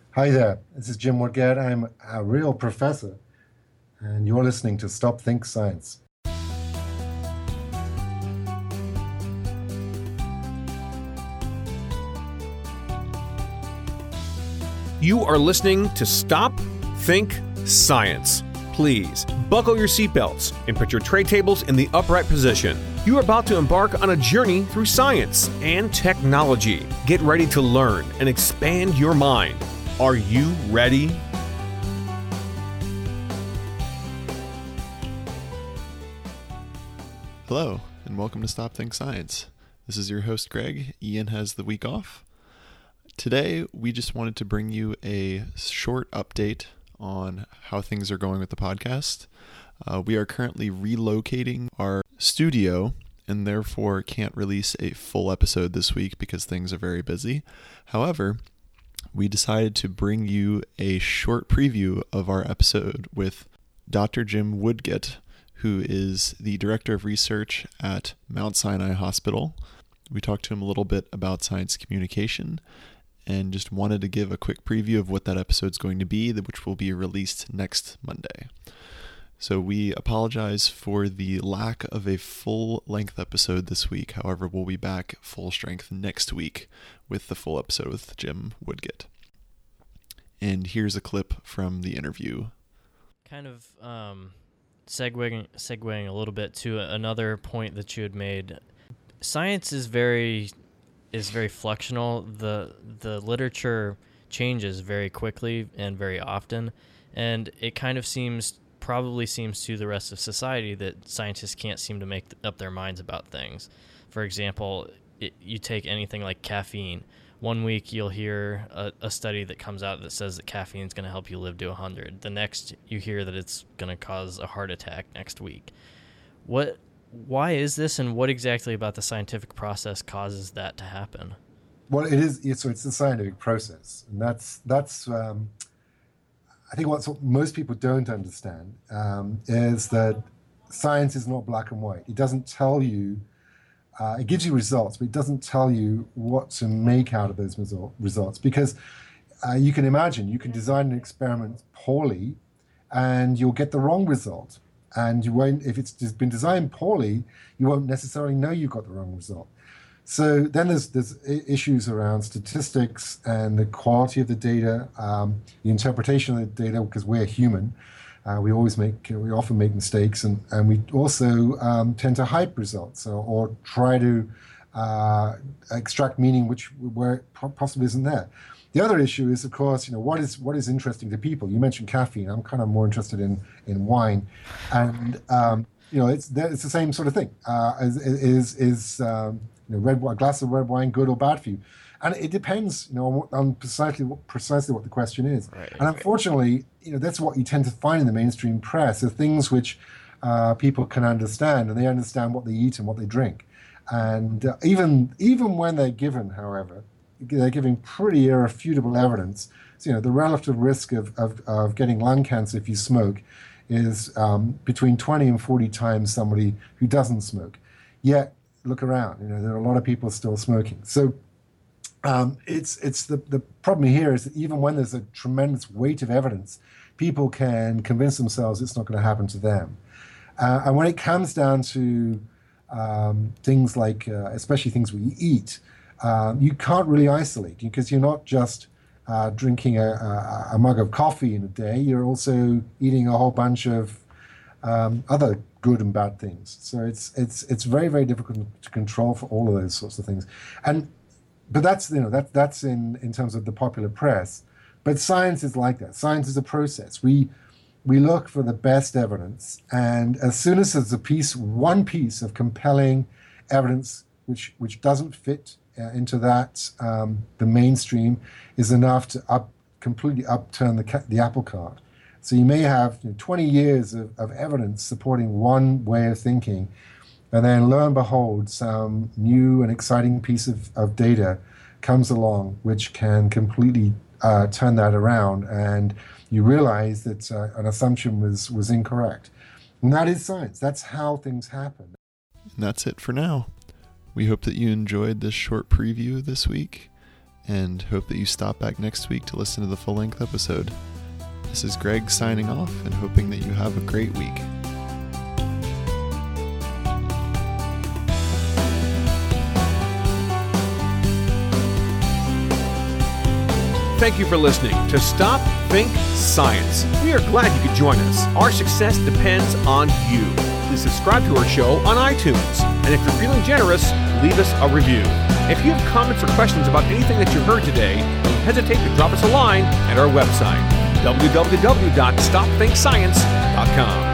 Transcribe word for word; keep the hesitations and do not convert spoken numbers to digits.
Hi there, this is Jim Woodgate. I'm a real professor, and you're listening to Stop Think Science. You are listening to Stop Think Science. Please buckle your seatbelts and put your tray tables in the upright position. You are about to embark on a journey through science and technology. Get ready to learn and expand your mind. Are you ready? Hello, and welcome to Stop Think Science. This is your host, Greg. Ian has the week off. Today, we just wanted to bring you a short update on how things are going with the podcast. Uh, we are currently relocating our studio and therefore can't release a full episode this week because things are very busy. However, we decided to bring you a short preview of our episode with Doctor Jim Woodgate, who is the Director of Research at Mount Sinai Hospital. We talked to him a little bit about science communication and just wanted to give a quick preview of what that episode's going to be, which will be released next Monday. So we apologize for the lack of a full-length episode this week. However, we'll be back full strength next week with the full episode with Jim Woodgate. And here's a clip from the interview. Kind of um, segueing, segueing a little bit to another point that you had made. Science is very is very fluctuational. The the literature changes very quickly and very often, and it kind of seems probably seems to the rest of society that scientists can't seem to make up their minds about things. For example, it, you take anything like caffeine. One week you'll hear a, a study that comes out that says that caffeine is going to help you live to one hundred. The next you hear that it's going to cause a heart attack next week. What? Why is this, and what exactly about the scientific process causes that to happen? Well, it is. So it's a scientific process, and that's that's. Um, I think what most people don't understand um, is that science is not black and white. It doesn't tell you. Uh, it gives you results, but it doesn't tell you what to make out of those result, results. Because uh, you can imagine, you can design an experiment poorly, and you'll get the wrong result. And you won't, if it's been designed poorly, you won't necessarily know you got the wrong result. So then there's there's issues around statistics and the quality of the data, um, the interpretation of the data, because we're human. Uh, we always make, we often make mistakes, and, and we also um, tend to hype results or, or try to uh, extract meaning which where it possibly isn't there. The other issue is, of course, you know, what is what is interesting to people. You mentioned caffeine. I'm kind of more interested in in wine, and um, you know, it's it's the same sort of thing. Uh, is is is um, you know, red a glass of red wine good or bad for you? And it depends, you know, on, on precisely what, precisely what the question is. Right, and unfortunately, you know, that's what you tend to find in the mainstream press: are things which uh, people can understand, and they understand what they eat and what they drink. And uh, even even when they're given, however, they're giving pretty irrefutable evidence. So, you know, the relative risk of, of, of getting lung cancer if you smoke is um, between twenty and forty times somebody who doesn't smoke. Yet, look around, you know, there are a lot of people still smoking. So um, it's it's the, the problem here is that even when there's a tremendous weight of evidence, people can convince themselves it's not going to happen to them. Uh, and when it comes down to um, things like, uh, especially things we eat, Um, you can't really isolate because you're not just uh, drinking a, a, a mug of coffee in a day. You're also eating a whole bunch of um, other good and bad things. So it's it's it's very very difficult to control for all of those sorts of things. And but that's you know that that's in in terms of the popular press. But science is like that. Science is a process. We we look for the best evidence, and as soon as there's a piece, one piece of compelling evidence which which doesn't fit Uh, into that, um, the mainstream is enough to up completely upturn the ca- the apple cart. So you may have you know, twenty years of, of evidence supporting one way of thinking, and then lo and behold, some new and exciting piece of, of data comes along which can completely uh, turn that around, and you realize that uh, an assumption was, was incorrect. And that is science. That's how things happen. And that's it for now. We hope that you enjoyed this short preview this week, and hope that you stop back next week to listen to the full-length episode. This is Greg signing off and hoping that you have a great week. Thank you for listening to Stop, Think, Science. We are glad you could join us. Our success depends on you. Please subscribe to our show on iTunes. And if you're feeling generous, leave us a review. If you have comments or questions about anything that you heard today, don't hesitate to drop us a line at our website, w w w dot stop think science dot com.